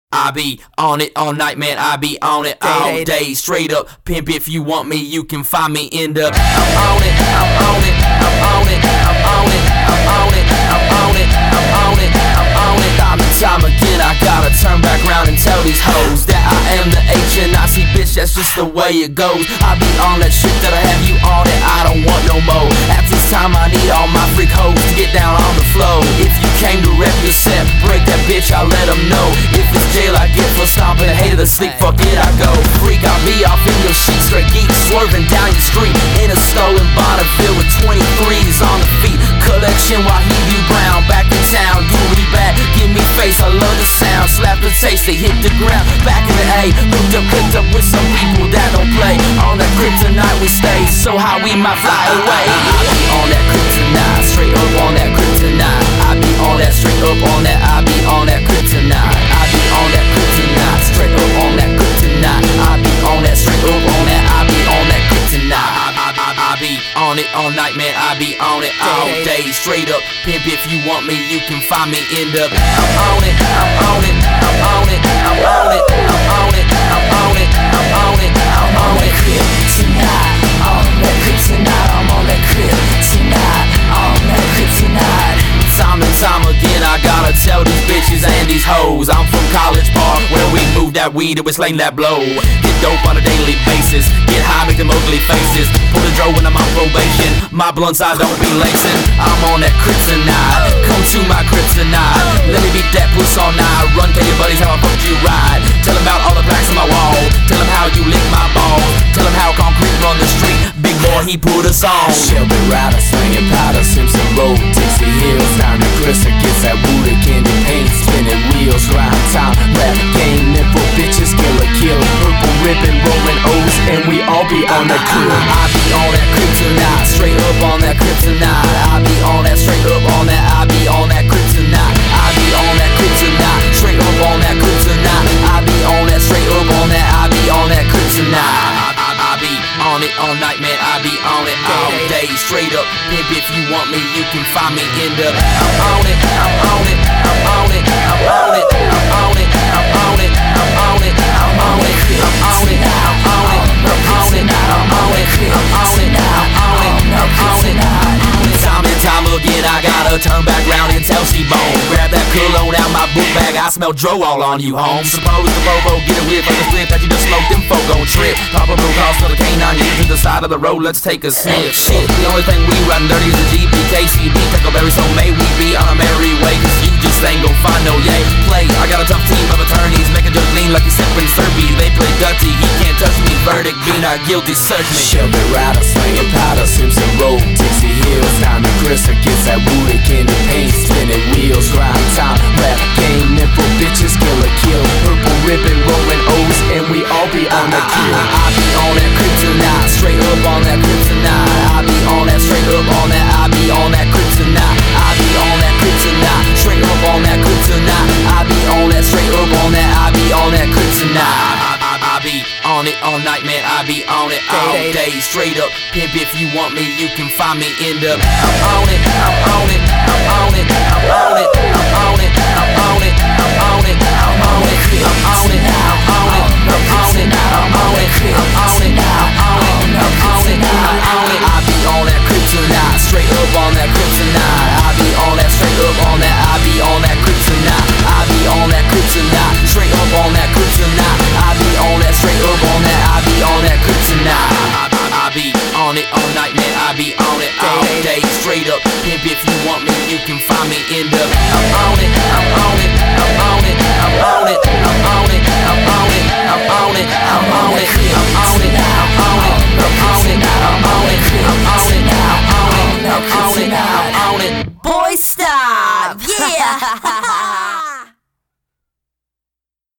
I be on it all night, man, I be on it all day. Straight up, pimp, if you want me, you can find me in the I'm on it, I'm on it, I'm on it, I'm on it, I'm on it, I'm on it, I'm on it, I'm on it. Time and time again, I gotta turn back around and tell these hoes that I am the HNIC bitch, that's just the way it goes. I be on that shit that I have you on it, I don't want no more. After this time, I need all my freak hoes to get down on the floor. If you came to rep your set, break that bitch, I'll let them know. If it's jail I get for stomping, hated to sleep, fuck it, I go. Freak, I'll be off in your sheet, straight geek, swerving down your street in a stolen Bonneville with 23s on the feet. Collection while he be brown, back in town, do me back, give me face, I love the sound. Slap the taste, they hit the ground, back in the A, hooked up with some people that don't play. On that kryptonite we stay, so how we might fly away. I be on that kryptonite, straight up on that kryptonite. I be on that, straight up on that, I be on that kryptonite. I be on that kryptonite, straight up on that kryptonite. I be on that, straight up on that, I be on that kryptonite. I be on it all night, man, I be on it all day. Straight up, pimp, if you want me, you can find me in the I'm on it, I'm on it, I'm on it, I'm on it, I'm on it, I'm on it, I'm on it, I'm on that kryptonite, on that kryptonite, I'm on that kryptonite, on that kryptonite. Time and time again, I gotta tell these bitches and these hoes I'm from College Park, where we move that weed and we slang that blow. Get dope on a daily basis, get high, make them ugly faces. Pull the dro when I'm on probation, my blunts I don't be lacing. I'm on that kryptonite, come to my kryptonite. Let me beat that puss all night, run, tell your buddies how I fucked you ride. Tell them about all the plaques on my wall, tell them how you lick my balls. Tell them how concrete run the street, big boy he put us on. Shelby Rider, slinging powder, Simpson Road, Dixie Hills. Down the Crystal gets that woody candy paint, spinning wheels, grind time, rap game, nipple bitches, killer kill, purple ribbon, rolling O's, and we all be on that kill. I be on that kryptonite, straight up on that kryptonite. I be on that, straight up on that, I be on that kryptonite. I be on that kryptonite, straight up on that kryptonite. I be on that, straight up on that, I be on that kryptonite. I be on it all night, man, I be on it all day. Straight up, pimp, if you want me, you can find me in the I'm on it, I'm on it, I'm on it, I'm on it, I'm on it, I'm on it, I'm on it, I'm on it, I'm on it, I'm on it, I'm on it, I'm on it, I'm on it, I'm on it, I'm on it. Time and time again, I gotta turn back round and tell C-Bone, grab that cologne out my book bag, I smell dro all on you, home. Suppose the bobo get a whiff of the split that you just smoked, them folk gon' trip. Pop a blue cost of the canine, leave to the side of the road, let's take a sniff. Shit, the only thing we run dirty is the GPKCB, Tackleberry, so may we be on a merry way, cause you just ain't gon' find no yay play. I got a tough team of attorneys, make a judge lean like he's sipping Serby. They play dirty, he can't touch me, verdict be not guilty, search me. Shelby Rider, slinging powder, Simpson Road, Dixie Hills. Down the Crystal gets that woody candy paint, spinning wheels, grind time, rap game, nipple bitches, killer kill, purple ribbon, rolling O's, and we all be on that kill. I be on that kryptonite, straight up on that kryptonite. I be on that, straight up on that, I be on that kryptonite. I be on that kryptonite, straight up on that kryptonite. I be on that, straight up on that, I be on that kryptonite. I be on it all night, man, I be on it all day. Straight up, pimp, if you want me, you can find me in the I'm on it, I'm on it, I'm on it, I'm on it, I'm on it, I'm on it, I'm on it, I'm on it, I'm on it, I'm on it, I'm on it, I'm on it, I'm on it, I'm on it, I'm on it, I'm on it. I be on that kryptonite, straight up on that kryptonite. I be on that, straight up on that, I be on that kryptonite. I be on that kryptonite, straight up on that kryptonite. I be on that, straight up on that, I be on that kryptonite. I be on it all night, man, I be on it all day. Straight up, pimp, if you want me, you can find me in the I'm on it.